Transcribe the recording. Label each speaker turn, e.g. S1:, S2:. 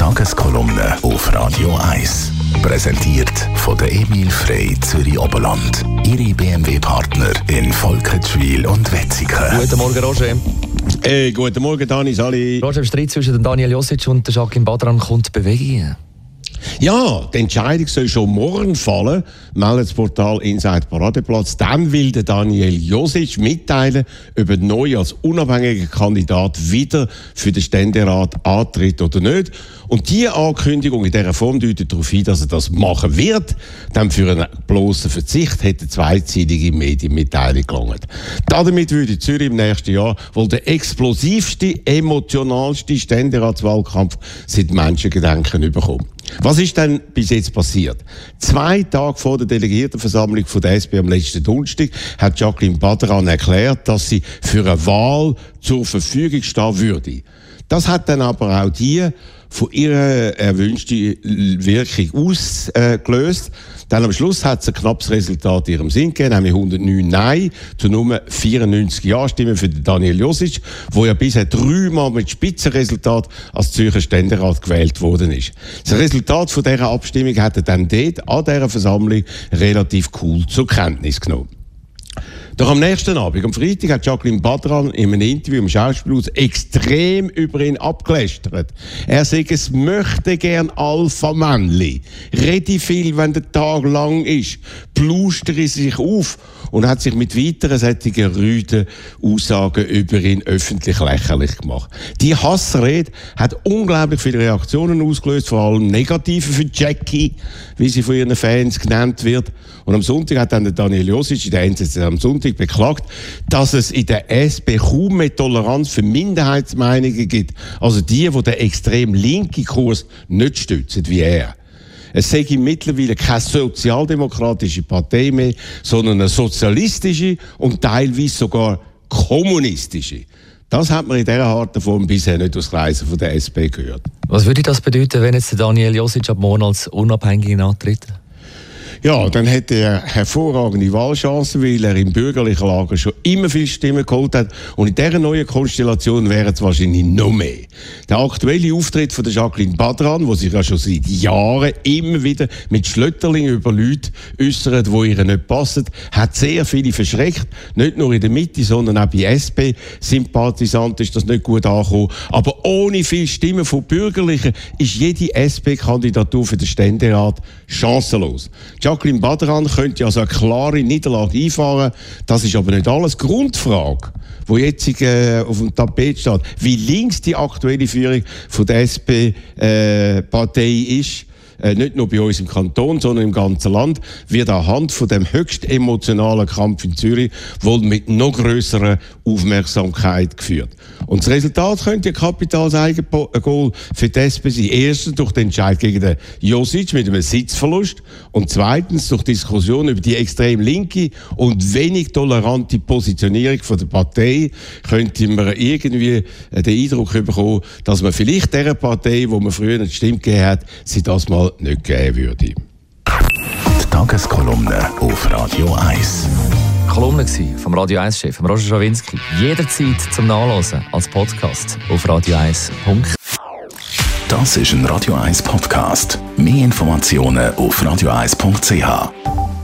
S1: Tageskolumne auf Radio 1. Präsentiert von der Emil Frey Zürich Oberland. Ihre BMW-Partner in Volkenswil und Wetzikon.
S2: Guten Morgen, Roger.
S3: Guten Morgen, Dani, Sali.
S2: Roger, im Streit zwischen Daniel Josic und Jacqueline Badran kommt Bewegung.
S3: Ja, die Entscheidung soll schon morgen fallen, meldet das Portal Inside Paradeplatz. Dann will der Daniel Josic mitteilen, ob er neu als unabhängiger Kandidat wieder für den Ständerat antritt oder nicht. Und diese Ankündigung in dieser Form deutet darauf hin, dass er das machen wird. Dann für einen bloßen Verzicht hätte eine zweizeitige Medienmitteilung gelangt. Damit würde Zürich im nächsten Jahr wohl der explosivste, emotionalste Ständeratswahlkampf seit Menschengedenken bekommen. Was ist denn bis jetzt passiert? 2 Tage vor der Delegiertenversammlung von der SP am letzten Donnerstag hat Jacqueline Badran erklärt, dass sie für eine Wahl zur Verfügung stehen würde. Das hat dann aber auch die von ihrer erwünschten Wirkung ausgelöst. Dann am Schluss hat es ein knappes Resultat in ihrem Sinn gegeben, nämlich 109 Nein zu nur 94 Ja-Stimmen für Daniel Josic, der ja bisher 3-mal mit Spitzenresultat als Zürcher Ständerat gewählt worden ist. Das Resultat von dieser Abstimmung hat er dann dort an dieser Versammlung relativ cool zur Kenntnis genommen. Doch am nächsten Abend, am Freitag, hat Jacqueline Badran in einem Interview im Schauspielhaus extrem über ihn abgelästert. Er sagt, es möchte gern Alpha-Männli. Rede viel, wenn der Tag lang ist. Plustere sich auf und hat sich mit weiteren solchen rüden Aussagen über ihn öffentlich lächerlich gemacht. Die Hassrede hat unglaublich viele Reaktionen ausgelöst, vor allem negative für Jackie, wie sie von ihren Fans genannt wird. Und am Sonntag hat dann der Daniel Josic in der NZZ am Sonntag beklagt, dass es in der SP kaum mehr Toleranz für Minderheitsmeinungen gibt. Also die den extrem linken Kurs nicht stützen, wie er. Es sei mittlerweile keine sozialdemokratische Partei mehr, sondern eine sozialistische und teilweise sogar kommunistische. Das hat man in dieser harten Form bisher nicht aus Kreisen von der SP gehört.
S2: Was würde das bedeuten, wenn jetzt Daniel Josic ab morgen als Unabhängiger antritt?
S3: Ja, dann hätte er hervorragende Wahlchancen, weil er im bürgerlichen Lager schon immer viele Stimmen geholt hat. Und in dieser neuen Konstellation wären es wahrscheinlich noch mehr. Der aktuelle Auftritt von der Jacqueline Badran, wo sich ja schon seit Jahren immer wieder mit Schlötterlingen über Leute äußert, die ihr nicht passen, hat sehr viele verschreckt. Nicht nur in der Mitte, sondern auch bei SP-Sympathisanten ist das nicht gut angekommen. Aber ohne viele Stimmen von Bürgerlichen ist jede SP-Kandidatur für den Ständerat chancenlos. Jacqueline Badran könnte also eine klare Niederlage einfahren. Das ist aber nicht alles. Grundfrage, die jetzt auf dem Tapet steht, wie links die aktuelle Führung von der SP-Partei ist, nicht nur bei uns im Kanton, sondern im ganzen Land, wird anhand von dem höchst emotionalen Kampf in Zürich wohl mit noch grösserer Aufmerksamkeit geführt. Und das Resultat könnte ein kapitales Eigengoal für die SP sein. Erstens durch den Entscheid gegen den Josic mit einem Sitzverlust und zweitens durch Diskussionen über die extrem linke und wenig tolerante Positionierung von der Partei könnte man irgendwie den Eindruck bekommen, dass man vielleicht dieser Partei, wo man früher nicht Stimme gegeben hat, sie das mal nicht geben würde.
S1: Die Tageskolumne auf Radio 1.
S2: Kolumne vom Radio 1-Chef, Roger Schawinski. Jederzeit zum Nachlesen als Podcast auf radio1.
S1: Das ist ein Radio 1 Podcast. Mehr Informationen auf radio1.ch.